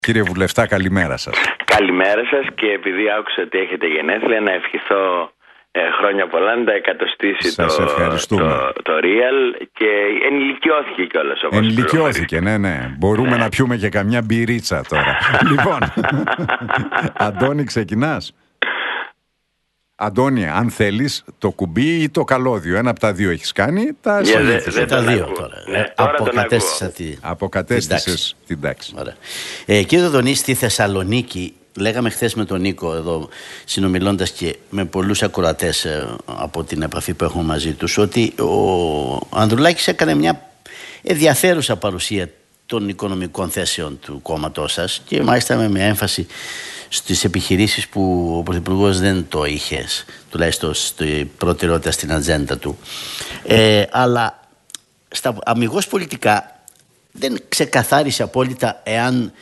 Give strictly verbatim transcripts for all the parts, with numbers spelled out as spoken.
Κύριε Βουλευτά, καλημέρα σας. Καλημέρα σας, και επειδή άκουσα ότι έχετε γενέθλια, να ευχηθώ ε, χρόνια πολλά, να τα εκατοστήσει το, το, το Real, και ενηλικιώθηκε κιόλας. Ενηλικιώθηκε, ναι, ναι. Μπορούμε ναι. να πιούμε και καμιά μπυρίτσα τώρα. Λοιπόν, Αντώνη, ξεκινάς. Αντώνη, αν θέλεις, το κουμπί ή το καλώδιο, ένα από τα δύο έχεις κάνει, τα ασχολήθηκες. Δεν τα δύο τώρα. Ναι, τώρα Αποκατέστησα τη... Αποκατέστησες την τάξη. Ε, κύριε Δονή, στη Θεσσαλονίκη, λέγαμε χθες με τον Νίκο εδώ, συνομιλώντας και με πολλούς ακροατές ε, από την επαφή που έχουμε μαζί τους, ότι ο Ανδρουλάκης έκανε μια ενδιαφέρουσα παρουσία των οικονομικών θέσεων του κόμματός σας, και μάλιστα με μια έμφαση στις επιχειρήσεις που ο Πρωθυπουργός δεν το είχε, τουλάχιστον στη προτεραιότητα στην ατζέντα του. Ε, αλλά στα αμιγώς πολιτικά δεν ξεκαθάρισε απόλυτα εάν,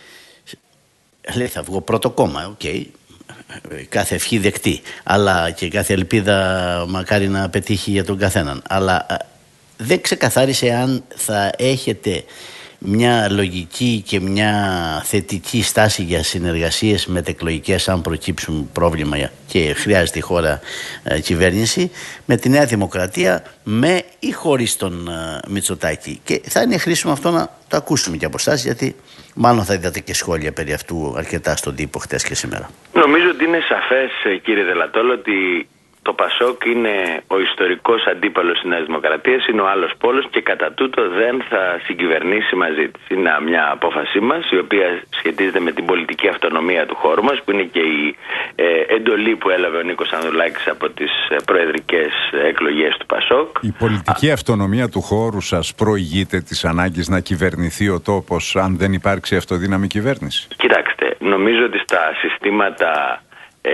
λέει, θα βγω πρώτο κόμμα, οκ, okay, κάθε ευχή δεκτή, αλλά και κάθε ελπίδα μακάρι να πετύχει για τον καθέναν, αλλά δεν ξεκαθάρισε εάν θα έχετε μια λογική και μια θετική στάση για συνεργασίες μετεκλογικές, αν προκύψουν πρόβλημα και χρειάζεται η χώρα ε, κυβέρνηση, με τη Νέα Δημοκρατία, με ή χωρίς τον ε, Μητσοτάκη. Και θα είναι χρήσιμο αυτό να το ακούσουμε και από εσάς, γιατί μάλλον θα είδατε και σχόλια περί αυτού αρκετά στον τύπο χτες και σήμερα. Νομίζω ότι είναι σαφές, κύριε Δελατόλο, ότι το Πασόκ είναι ο ιστορικός αντίπαλος της Νέας Δημοκρατίας, είναι ο άλλος πόλος, και κατά τούτο δεν θα συγκυβερνήσει μαζί της. Είναι μια απόφασή μας, η οποία σχετίζεται με την πολιτική αυτονομία του χώρου μας, που είναι και η ε, εντολή που έλαβε ο Νίκος Ανδρουλάκης από τις προεδρικές εκλογές του Πασόκ. Η πολιτική Α... αυτονομία του χώρου σας προηγείται της ανάγκης να κυβερνηθεί ο τόπος, αν δεν υπάρξει αυτοδύναμη κυβέρνηση? Κοιτάξτε, νομίζω ότι στα συστήματα Ε,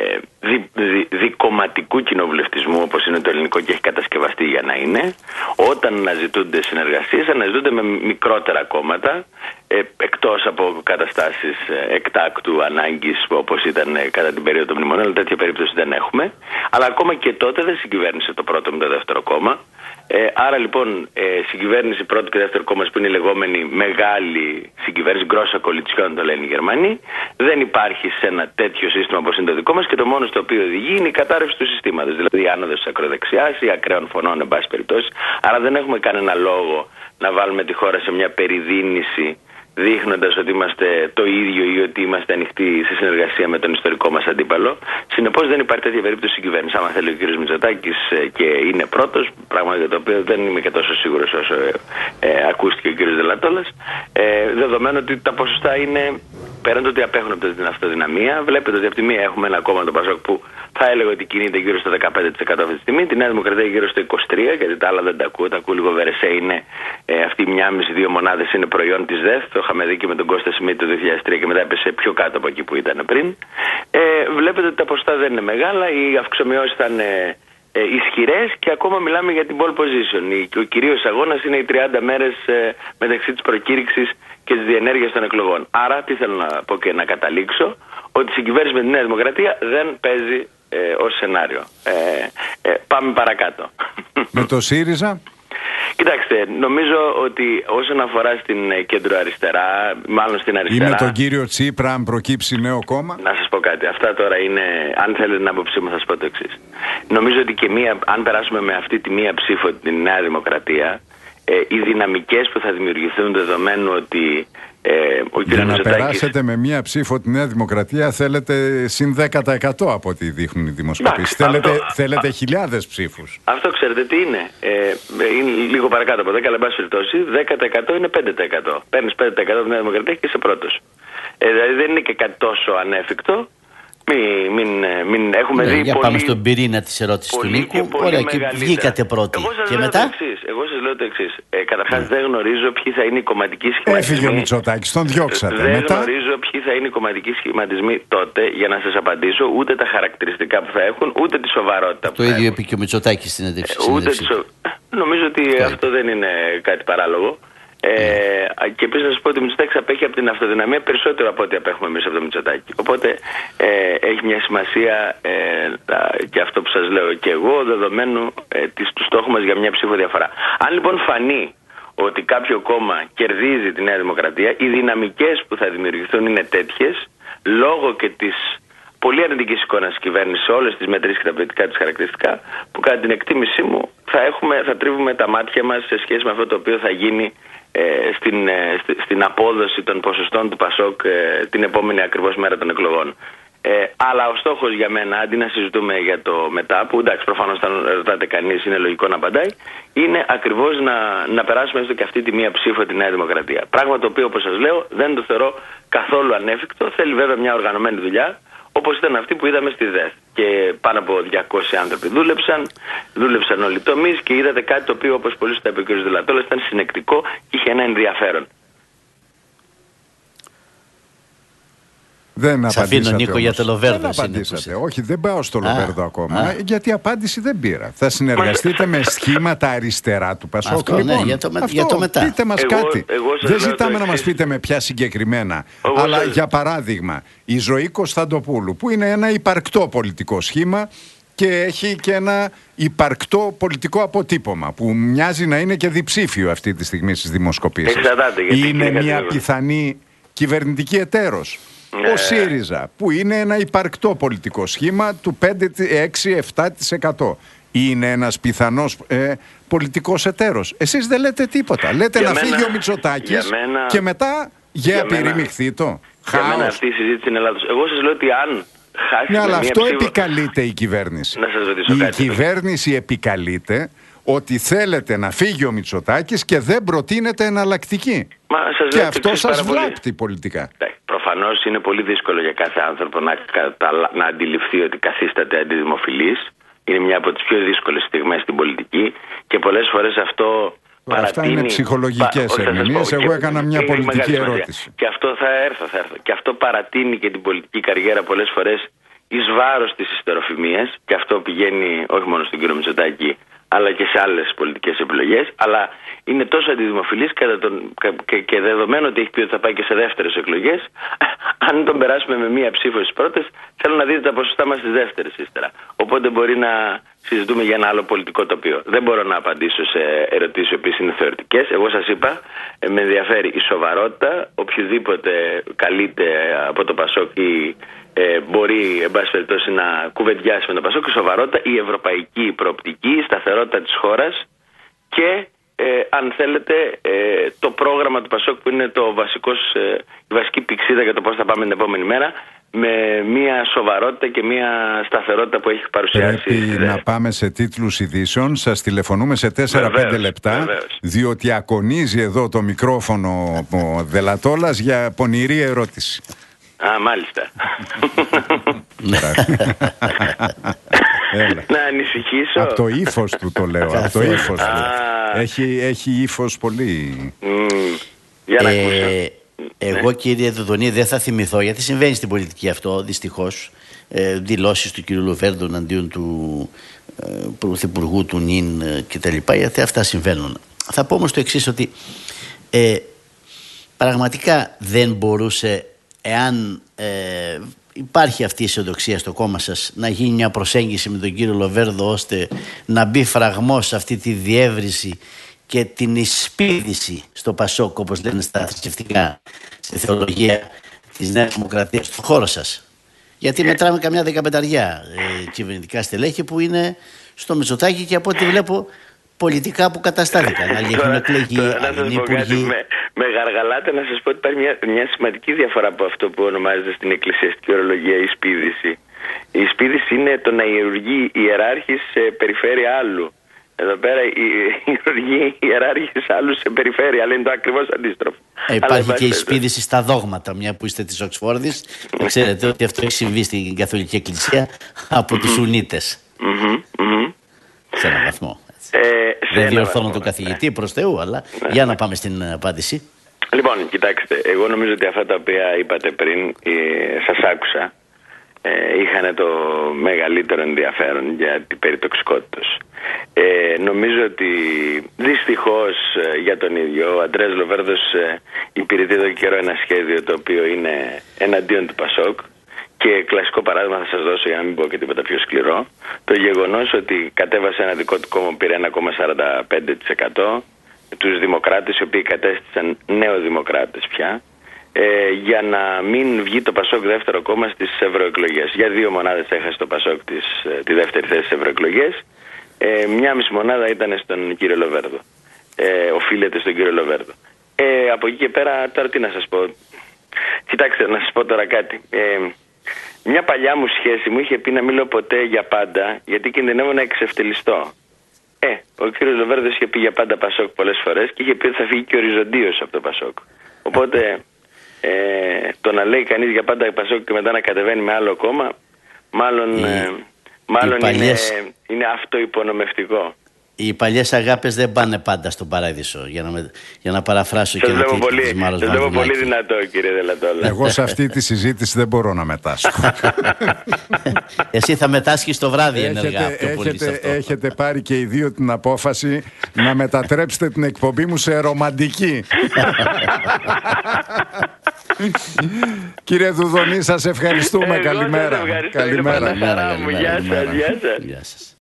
δι, δι, δικομματικού κοινοβουλευτισμού, όπως είναι το ελληνικό και έχει κατασκευαστεί για να είναι, όταν αναζητούνται συνεργασίες, αναζητούνται με μικρότερα κόμματα, ε, εκτός από καταστάσεις εκτάκτου ανάγκης, όπως ήταν κατά την περίοδο των μνημονίων, αλλά τέτοια περίπτωση δεν έχουμε. Αλλά ακόμα και τότε δεν συγκυβέρνησε το πρώτο με το δεύτερο κόμμα. Ε, άρα λοιπόν ε, συγκυβέρνηση πρώτο και δεύτερο κόμμα, που είναι η λεγόμενη μεγάλη συγκυβέρνηση, γκρόσα κολιτσιόν το λένε οι Γερμανοί, δεν υπάρχει σε ένα τέτοιο σύστημα όπως είναι το δικό μας, και το μόνο στο οποίο οδηγεί είναι η κατάρρευση του συστήματος, δηλαδή η άνοδος της ακροδεξιάς ή ακραίων φωνών, εν πάση περιπτώσει. Άρα δεν έχουμε κανένα λόγο να βάλουμε τη χώρα σε μια περιδίνηση, δείχνοντας ότι είμαστε το ίδιο ή ότι είμαστε ανοιχτοί σε συνεργασία με τον ιστορικό μας αντίπαλο. Συνεπώς δεν υπάρχει τέτοια περίπτωση συγκυβέρνηση. Άμα θέλει ο κ. Μητσοτάκης και είναι πρώτος, πράγμα για το οποίο δεν είμαι και τόσο σίγουρος όσο ε, ε, ακούστηκε ο κ. Δελατόλας, ε, δεδομένου ότι τα ποσοστά είναι, πέραν το ότι απέχουν από την αυτοδυναμία, βλέπετε ότι από τη μία έχουμε ένα κόμμα, το Πασόκ, που θα έλεγα ότι κινείται γύρω στο δεκαπέντε τοις εκατό αυτή τη στιγμή, τη Νέα Δημοκρατία γύρω στο είκοσι τρία τοις εκατό, γιατί τα άλλα δεν τα ακούω. Τα ακούω λίγο βερεσέ, είναι ε, αυτή μια μισή δύο μονάδες είναι προϊόν της ΔΕΘ. Το είχαμε δει και με τον Κώστα Σιμίτη το δύο χιλιάδες τρία και μετά έπεσε πιο κάτω από εκεί που ήταν πριν. Ε, βλέπετε ότι τα ποσοστά δεν είναι μεγάλα, οι αυξομοιώσεις θα είναι ε, ισχυρές, και ακόμα μιλάμε για την pole position. Ο κυρίως αγώνας είναι οι τριάντα μέρες ε, μεταξύ της προκήρυξης και της διενέργειας των εκλογών. Άρα, τι θέλω να πω και να καταλήξω, ότι η συγκυβέρνηση με τη Νέα Δημοκρατία δεν παίζει ε, ως σενάριο. Ε, ε, πάμε παρακάτω. Με το ΣΥΡΙΖΑ? Κοιτάξτε, νομίζω ότι όσον αφορά στην κέντρο αριστερά, μάλλον στην αριστερά... Ή με τον κύριο Τσίπρα, αν προκύψει νέο κόμμα? Να σας πω κάτι. Αυτά τώρα είναι, αν θέλετε την άποψή μου θα σας πω το εξής. Νομίζω ότι και μία, αν περάσουμε με αυτή τη μία ψήφο την Νέα Δημοκρατία, ε, οι δυναμικές που θα δημιουργηθούν, δεδομένου ότι Ε, Για να περάσετε με μία ψήφο τη Νέα Δημοκρατία θέλετε συν δέκα τοις εκατό από ό,τι δείχνουν οι δημοσκοπήσεις. Θέλετε, αυτό, θέλετε α, χιλιάδες ψήφους. Αυτό ξέρετε τι είναι. Ε, είναι λίγο παρακάτω από δέκα, αλλά εν πάση περιπτώσει δέκα τοις εκατό είναι πέντε τοις εκατό. Παίρνεις πέντε τοις εκατό τη Νέα Δημοκρατία και είσαι πρώτος. Ε, δηλαδή δεν είναι και κάτι τόσο ανέφικτο. Μην, μην, μην έχουμε ναι, δει για πολύ, πάμε στον πυρήνα της ερώτησης του Νίκου. Ωραία, και βγήκατε πρώτοι. Εγώ σας και λέω μετά. το εξής. Εγώ σας λέω το εξής. Ε, καταρχάς ναι. δεν γνωρίζω ποιοι θα είναι οι κομματικοί σχηματισμοί. Έφυγε ο Μητσοτάκης, τον διώξατε. Δεν μετά... γνωρίζω ποιοι θα είναι οι κομματικοί σχηματισμοί τότε, για να σας απαντήσω, ούτε τα χαρακτηριστικά που θα έχουν, ούτε τη σοβαρότητα το που θα έχουν. Το ίδιο είπε και ο Μητσοτάκης στην συνέντευξη. Σο... Νομίζω ότι το αυτό δεν είναι κάτι παράλογο. Ε, και επίσης να σας πω ότι ο Μητσοτάκης απέχει από την αυτοδυναμία περισσότερο από ό,τι απέχουμε εμείς από το Μητσοτάκη. Οπότε ε, έχει μια σημασία ε, και αυτό που σας λέω και εγώ, δεδομένου ε, της, του στόχου μας για μια ψήφο διαφορά. Αν λοιπόν φανεί ότι κάποιο κόμμα κερδίζει τη Νέα Δημοκρατία, οι δυναμικές που θα δημιουργηθούν είναι τέτοιες, λόγω και της πολύ αρνητικής εικόνας της κυβέρνησης σε όλες τις μετρήσεις και τα πολιτικά της χαρακτηριστικά, που κατά την εκτίμησή μου θα, έχουμε, θα τρίβουμε τα μάτια μας σε σχέση με αυτό το οποίο θα γίνει ε, στην, ε, στην απόδοση των ποσοστών του Πασόκ ε, την επόμενη ακριβώς μέρα των εκλογών. Ε, αλλά ο στόχος για μένα, αντί να συζητούμε για το μετά, που εντάξει προφανώς όταν ρωτάτε κανείς είναι λογικό να απαντάει, είναι ακριβώς να, να περάσουμε έστω και αυτή τη μία ψήφο τη Νέα Δημοκρατία. Πράγμα το οποίο, όπως σας λέω, δεν το θεωρώ καθόλου ανέφικτο. Θέλει βέβαια μια οργανωμένη δουλειά, όπως ήταν αυτή που είδαμε στη ΔΕΘ. Και πάνω από διακόσιοι άνθρωποι δούλεψαν, δούλεψαν όλοι οι τομείς και είδατε κάτι το οποίο, όπως πολύ σωστά είπε ο κ. Δηλατόλας, ήταν συνεκτικό και είχε ένα ενδιαφέρον. Δεν Σ' αφήνω, Νίκο, για το Λοβέρδο. Δεν απαντήσατε. Όχι, δεν πάω στο Λοβέρδο ακόμα. Α. Γιατί απάντηση δεν πήρα. Θα συνεργαστείτε με σχήματα αριστερά του Πασόκ. Αυτό, λοιπόν, ναι, για το, αυτό, για το μετά. Πείτε μας εγώ, κάτι. Εγώ δεν ζητάμε να μας πείτε με ποια συγκεκριμένα. Εγώ αλλά σας... για παράδειγμα, η Ζωή Κωνσταντοπούλου, που είναι ένα υπαρκτό πολιτικό σχήμα και έχει και ένα υπαρκτό πολιτικό αποτύπωμα, που μοιάζει να είναι και διψήφιο αυτή τη στιγμή στις δημοσκοπήσεις. Είναι μια πιθανή κυβερνητική εταίρος. Ο ΣΥΡΙΖΑ, που είναι ένα υπαρκτό πολιτικό σχήμα του πέντε, έξι, επτά τοις εκατό. Είναι ένας πιθανός ε, πολιτικός εταίρος. Εσείς δεν λέτε τίποτα. Λέτε για να μένα, φύγει ο Μητσοτάκης μένα, και μετά για πυρημιχθεί το. Για μένα αυτή η συζήτηση είναι λάθος. Εγώ σας λέω ότι αν χάσει. Ναι, αλλά αυτό ψήφο... επικαλείται η κυβέρνηση. Να σας ρωτήσω η κάτι. κυβέρνηση επικαλείται ότι θέλετε να φύγει ο Μητσοτάκης και δεν προτείνετε εναλλακτική. Μα, σας και αυτό σας πολύ... βλάπτει πολιτικά. Προφανώς είναι πολύ δύσκολο για κάθε άνθρωπο να, κατα... να αντιληφθεί ότι καθίσταται αντιδημοφιλής. Είναι μια από τις πιο δύσκολες στιγμές στην πολιτική και πολλές φορές αυτό παρατείνει... Αυτά είναι ψυχολογικές Πα... ερμηνείες. Εγώ έκανα μια πολιτική ερώτηση. Και αυτό θα έρθω, θα έρθω. Και αυτό παρατείνει και την πολιτική καριέρα πολλές φορές εις βάρος της ιστεροφημίας, και αυτό πηγαίνει όχι μόνο στον κύριο Μητσοτάκη αλλά και σε άλλες πολιτικές επιλογές, αλλά είναι τόσο αντιδημοφιλής κατά τον, και, και δεδομένο ότι έχει πει ότι θα πάει και σε δεύτερες εκλογές, αν τον περάσουμε με μία ψήφο στις πρώτες, θέλω να δείτε τα ποσοστά μας στις δεύτερες ύστερα. Οπότε μπορεί να συζητούμε για ένα άλλο πολιτικό τοπίο. Δεν μπορώ να απαντήσω σε ερωτήσεις οι οποίες είναι θεωρητικές. Εγώ σας είπα, με ενδιαφέρει η σοβαρότητα, οποιοδήποτε καλείται από το Πασόκ ή Ε, μπορεί, εν πάση περιπτώσει, να κουβεντιάσει με τον Πασόκ, η σοβαρότητα, η ευρωπαϊκή προοπτική, η σταθερότητα της χώρας και, ε, αν θέλετε, ε, το πρόγραμμα του Πασόκ, που είναι το βασικός, ε, η βασική πηξίδα για το πώς θα πάμε την επόμενη μέρα, με μια σοβαρότητα και μια σταθερότητα που έχει παρουσιάσει. Πρέπει να πάμε σε τίτλους ειδήσεων. Σας τηλεφωνούμε σε τέσσερα πέντε λεπτά, βεβαίως. Διότι ακονίζει εδώ το μικρόφωνο ο Δελατόλας για πονηρή ερώτηση. Α, μάλιστα. Να ανησυχήσω. Από το ύφος του το λέω. Από το ύφος του. Έχει, έχει ύφος πολύ. Mm, για να ακούσω. Ε, εγώ, κύριε Δουδονή, δεν θα θυμηθώ, γιατί συμβαίνει στην πολιτική αυτό, δυστυχώς, ε, δηλώσεις του κύριου Λοβέρδου εναντίον του ε, πρωθυπουργού του Νιν ε, κτλ. Γιατί αυτά συμβαίνουν. Θα πω όμως το εξής, ότι ε, πραγματικά δεν μπορούσε, εάν ε, υπάρχει αυτή η αισιοδοξία στο κόμμα σας, να γίνει μια προσέγγιση με τον κύριο Λοβέρδο, ώστε να μπει φραγμός σε αυτή τη διεύρυνση και την εισπίδηση στο Πασόκ, όπως λένε στα θρησκευτικά, στη θεολογία της Νέας Δημοκρατίας, στον χώρο σας. Γιατί μετράμε καμιά δεκαπενταριά ε, κυβερνητικά στελέχη που είναι στο Μητσοτάκη και από ό,τι βλέπω πολιτικά που καταστάθηκαν. Άλλοι έχουν εκλεγεί, άλλοι είναι υπουργοί. Με, με γαργαλάτε να σας πω ότι υπάρχει μια, μια σημαντική διαφορά από αυτό που ονομάζεται στην εκκλησιαστική ορολογία η σπίδηση. Η σπίδηση είναι το να ιερουργεί ιεράρχης σε περιφέρεια άλλου. Εδώ πέρα η ιεράρχης άλλου σε περιφέρεια, αλλά είναι το ακριβώς αντίστροφο. Ε, υπάρχει και η σπίδηση στα δόγματα, μια που είστε της Οξφόρδης. Ξέρετε ότι αυτό έχει συμβεί στην Καθολική Εκκλησία από τους Σουνίτες. Σε έναν βαθμό. Ε, Δεν διορθώνω τον καθηγητή, ναι, προς Θεού, αλλά ναι, για να πάμε στην απάντηση. Λοιπόν, κοιτάξτε, εγώ νομίζω ότι αυτά τα οποία είπατε πριν, ε, σας άκουσα, ε, είχαν το μεγαλύτερο ενδιαφέρον για την περιτοξικότητας. Ε, νομίζω ότι δυστυχώς ε, για τον ίδιο ο Αντρέας Λοβέρδος ε, υπηρετεί εδώ και καιρό ένα σχέδιο το οποίο είναι εναντίον του Πασόκ. Και κλασικό παράδειγμα θα σας δώσω, για να μην πω και τίποτα πιο σκληρό, το γεγονός ότι κατέβασε ένα δικό του κόμμα, πήρε ένα κόμμα σαράντα πέντε τοις εκατό, και κλασικό παράδειγμα θα σας δώσω για να μην πω και τίποτα πιο σκληρό, το γεγονός ότι κατέβασε ένα δικό του κόμμα, πήρε ένα κόμμα σαράντα πέντε τοις εκατό, και κλασικό παράδειγμα θα σας δώσω για να μην πω και τίποτα πιο σκληρό, το γεγονός ότι τους δημοκράτες, οι οποίοι κατέστησαν νεοδημοκράτες πια, ε, για να μην βγει το Πασόκ δεύτερο κόμμα στις ευρωεκλογές. Για δύο μονάδες έχασε το Πασόκ της, τη δεύτερη θέση στις ευρωεκλογές. Ε, μια μισή μονάδα ήταν στον κύριο Λοβέρδο. Ε, οφείλεται στον κύριο Λοβέρδο. Ε, από εκεί και πέρα, τώρα τι να σας πω. Κοιτάξτε, να σας πω τώρα κάτι. Ε, μια παλιά μου σχέση μου είχε πει να μην λέω ποτέ για πάντα, γιατί κινδυνεύω να εξευτελιστώ. Ε, ο κύριος Λοβέρδος είχε πει για πάντα Πασόκ πολλές φορές και είχε πει ότι θα φύγει και οριζοντίως από το Πασόκ. Οπότε, ε, το να λέει κανείς για πάντα Πασόκ και μετά να κατεβαίνει με άλλο κόμμα, μάλλον, ε, μάλλον παλιές... είναι, είναι αυτοϋπονομευτικό. Οι παλιές αγάπες δεν πάνε πάντα στον παράδεισο, για να, με, για να παραφράσω και ένα τίτλο της Μάρος Βανδουλάκη. Σας βλέπω πολύ δυνατό, κύριε Δελατόλα. Εγώ σε αυτή τη συζήτηση δεν μπορώ να μετάσχω. Εσύ θα μετάσχεις το βράδυ έχετε, ενεργά. Πιο πολύ έχετε, σε αυτό. έχετε πάρει και οι δύο την απόφαση να μετατρέψετε την εκπομπή μου σε ρομαντική. Κύριε Δουδονή, σας ευχαριστούμε. Εγώ καλημέρα. Σας ευχαριστώ, καλημέρα. Γεια σας. Γεια σας. Γεια σας.